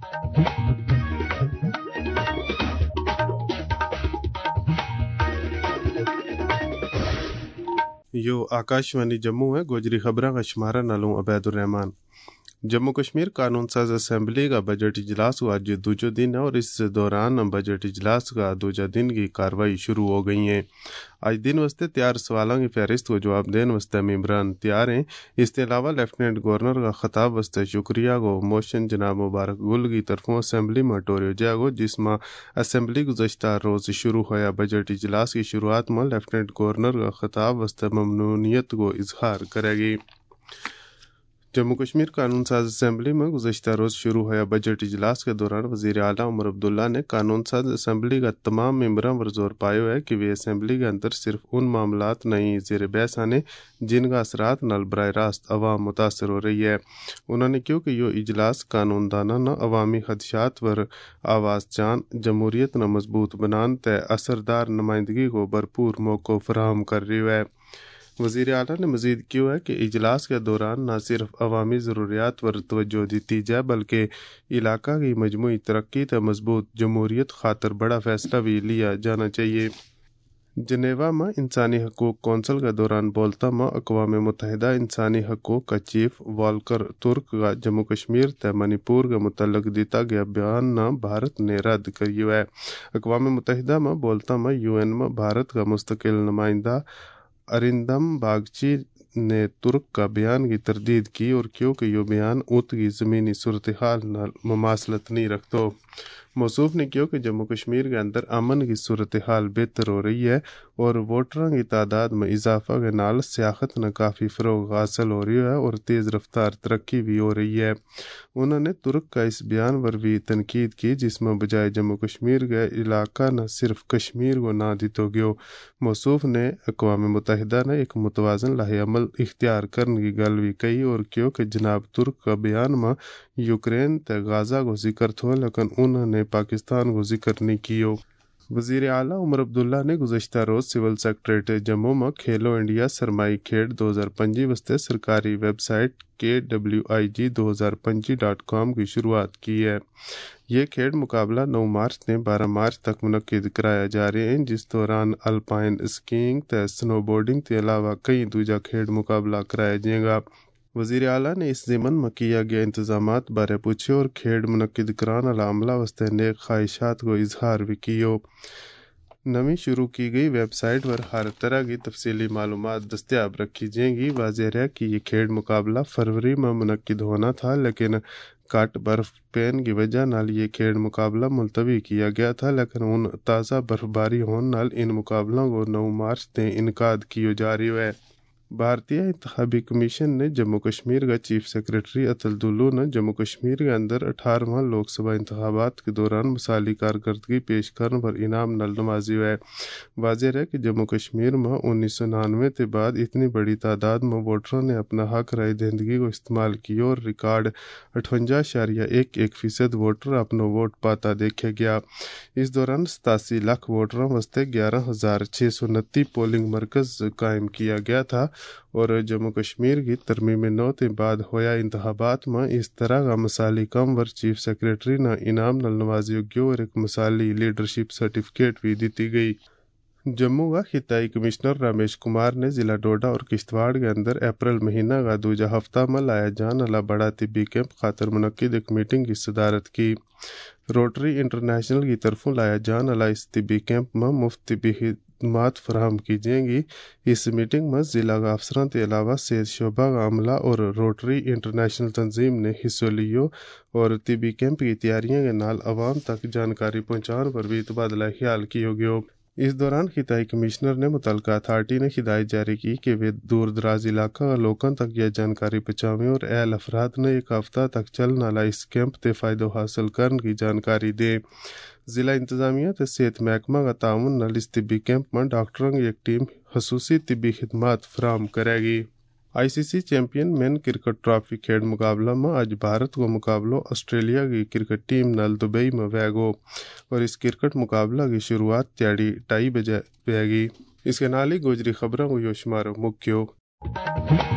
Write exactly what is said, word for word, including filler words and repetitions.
You Akashvani Jammu ہے گوجری خبراں کا شمارہ نالوں عبید الرحمان۔ جموں کشمیر قانون ساز اسمبلی کا بجٹ اجلاس کو آج دوجو دن ہے اور اس دوران بجٹ اجلاس کا دوجا دن کی کاروائی شروع ہو گئی ہیں۔ آج دن واسطے تیار سوالوں کی فہرست کو جواب دین واسطے ممبران تیار ہیں۔ اس کے علاوہ لیفٹیننٹ گورنر کا خطاب واسطے شکریہ کو موشن جناب مبارک گل کی طرفوں اسمبلی میں ٹوریو جائے گو، جس میں اسمبلی گزشتہ روز شروع ہویا بجٹ اجلاس کی شروعات میں لیفٹیننٹ گورنر کا خطاب واسطے ممنونیت کو اظہار کرے گی۔ جموں کشمیر قانون ساز اسمبلی میں گزشتہ روز شروع ہوا بجٹ اجلاس کے دوران وزیر اعلیٰ عمر عبداللہ نے قانون ساز اسمبلی کا تمام ممبران پر زور پایا ہے کہ وہ اسمبلی کے اندر صرف ان معاملات نہیں زیر بحث آنے جن کا اثرات نال براہ راست عوام متاثر ہو رہی ہے۔ انہوں نے کیوں کہ یہ اجلاس قانون دانانہ عوامی خدشات پر آواز چان جمہوریت نہ مضبوط بنان تے اثردار نمائندگی کو بھرپور موقع فراہم کر رہی ہے۔ وزیر اعلیٰ نے مزید کیا ہے کہ اجلاس کے دوران نہ صرف عوامی ضروریات پر توجہ دیتی جائے بلکہ علاقہ کی مجموعی ترقی تے مضبوط جمہوریت خاطر بڑا فیصلہ بھی لیا جانا چاہیے۔ جنیوا میں انسانی حقوق کونسل کے دوران بولتا میں اقوام متحدہ انسانی حقوق کا چیف والکر ترک کا جموں کشمیر تے منی پور کے متعلق دیتا گیا بیان نہ بھارت نے رد کیا ہے۔ اقوام متحدہ میں بولتا میں یو این میں بھارت کا مستقل نمائندہ ارندم باگچی نے ترک کا بیان کی تردید کی اور کیوں کہ یہ بیان ات کی زمینی صورتحال نال مماثلت نہیں رکھتا۔ موصوف نے کیا کہ جموں کشمیر کے اندر امن کی صورتحال بہتر ہو رہی ہے اور ووٹروں کی تعداد میں اضافہ کے نال سیاحت نہ کافی فروغ حاصل ہو رہی ہے اور تیز رفتار ترقی بھی ہو رہی ہے۔ انہوں نے ترک کا اس بیان پر بھی تنقید کی جس میں بجائے جموں کشمیر کے علاقہ نہ صرف کشمیر کو نہ دیتو گیو۔ موصوف نے اقوام متحدہ نے ایک متوازن لاہ عمل اختیار کرنے کی گل بھی کہی اور کیوں کہ جناب ترک کا بیان میں یوکرین تے غازہ کو ذکر تھو لیکن انہوں نے پاکستان کو ذکر نہیں کیو۔ وزیر اعلیٰ عمر عبداللہ نے گزشتہ روز سول سیکریٹریٹ جموں میں کھیلو انڈیا سرمائی کھیڈ دو ہزار پنجی واسطے سرکاری ویب سائٹ کے ڈبلیو آئی جی دو ہزار پنجی ڈاٹ کام کی شروعات کی ہے۔ یہ کھیڈ مقابلہ نو مارچ نے بارہ مارچ تک منعقد کرایا جا رہے ہیں جس دوران الپائن اسکیئنگ تے سنو بورڈنگ کے علاوہ کئی دوجا کھیڈ مقابلہ کرایا جائے گا۔ وزیر اعلیٰ نے اس ضمن میں کیا گیا انتظامات بارے پوچھے اور کھیڈ منعقد کران والا عملہ واسطے نیک خواہشات کو اظہار بھی کیو۔ نویں شروع کی گئی ویب سائٹ پر ہر طرح کی تفصیلی معلومات دستیاب رکھی جائیں گی۔ واضح ہے کہ یہ کھیڈ مقابلہ فروری میں منعقد ہونا تھا لیکن کٹ برف پین کی وجہ نال یہ کھیڈ مقابلہ ملتوی کیا گیا تھا لیکن ان تازہ برف باری ہونے نال ان مقابلوں کو نو مارچ تے انعقاد کیو جا رہی ہے۔ بھارتیہ انتخابی کمیشن نے جموں کشمیر کا چیف سیکریٹری اتل دلو نے جموں کشمیر کے اندر اٹھارہواں لوک سبھا انتخابات کے دوران مثالی کارکردگی پیش کرنے پر انعام نال نوازی ہے۔ واضح ہے کہ جموں کشمیر میں انیس سو ننانوے کے بعد اتنی بڑی تعداد میں ووٹروں نے اپنا حق رائے دہندگی کو استعمال کیا اور ریکارڈ اٹھوجا اشاریہ ایک ایک فیصد ووٹر اپنا ووٹ پاتا دیکھا گیا۔ اس دوران ستاسی لاکھ ووٹروں واسطے گیارہ ہزار چھ سو انتی پولنگ مرکز قائم کیا گیا تھا اور جموں کشمیر کی ترمیم نو کے بعد ہویا انتخابات میں اس طرح کا مثالی کم ور چیف سیکریٹری نہ انعام نال نوازی گیو اور ایک مثالی لیڈرشپ سرٹیفکیٹ بھی دیتی گئی۔ جموں کا خطائی کمشنر رمیش کمار نے ضلع ڈوڈا اور کشتواڑ کے اندر اپریل مہینہ کا دوجا ہفتہ میں لایا جان والا بڑا طبی کیمپ خاطر منعقد ایک میٹنگ کی صدارت کی۔ روٹری انٹرنیشنل کی طرفوں لایا جان والا اس طبی کیمپ میں مفت طبی خدمات فراہم کی جائیں گی۔ اس میٹنگ میں ضلع کا افسران کے علاوہ صحت شعبہ کا عملہ اور روٹری انٹرنیشنل تنظیم نے حصہ لیو اور طبی کیمپ کی تیاریاں کے نال عوام تک جانکاری پہنچانے پر بھی تبادلہ خیال کیا گیا۔ اس دوران خطائی کمشنر نے متعلقہ اتھارٹی نے ہدایت جاری کی کہ وہ دور دراز علاقہ کا لوگوں تک یہ جانکاری پہنچاویں اور اہل افراد نے ایک ہفتہ تک چلنے والا اس کیمپ تے فائدہ حاصل کرنے کی جانکاری دے۔ ضلع انتظامیہ تے صحت محکمہ کا تعاون نال اس طبی کیمپ میں ڈاکٹروں کی ایک ٹیم خصوصی طبی خدمات فراہم کرے گی۔ آئی سی سی چیمپئن مین کرکٹ ٹرافی کھیڈ مقابلہ میں آج بھارت کو مقابلہ آسٹریلیا کی کرکٹ ٹیم نال دبئی میں ہوئے گو اور اس کرکٹ مقابلہ کی شروعات تیاڑی ٹائی بجے ہوئے گی۔ اس کے نال ہی گوجری خبروں کو یو شمارو مکیو۔